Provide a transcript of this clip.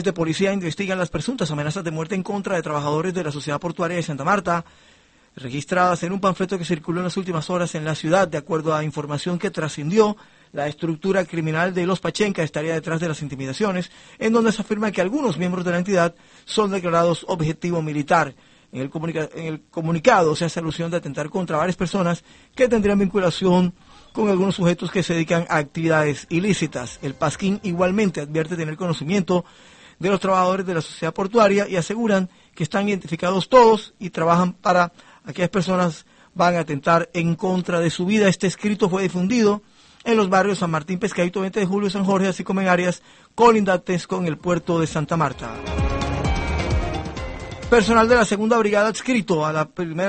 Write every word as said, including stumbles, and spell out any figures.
De policía investigan las presuntas amenazas de muerte en contra de trabajadores de la Sociedad Portuaria de Santa Marta, registradas en un panfleto que circuló en las últimas horas en la ciudad. De acuerdo a información que trascendió, la estructura criminal de los Pachenca estaría detrás de las intimidaciones, en donde se afirma que algunos miembros de la entidad son declarados objetivo militar. En el, comunica en el comunicado se hace alusión de atentar contra varias personas que tendrían vinculación con algunos sujetos que se dedican a actividades ilícitas. El Pasquín igualmente advierte tener conocimiento de los trabajadores de la sociedad portuaria y aseguran que están identificados todos y trabajan para aquellas personas van a atentar en contra de su vida. Este escrito fue difundido en los barrios San Martín, Pescadito, veinte de julio, San Jorge, así como en áreas colindantes con el puerto de Santa Marta. Personal de la segunda brigada adscrito a la primera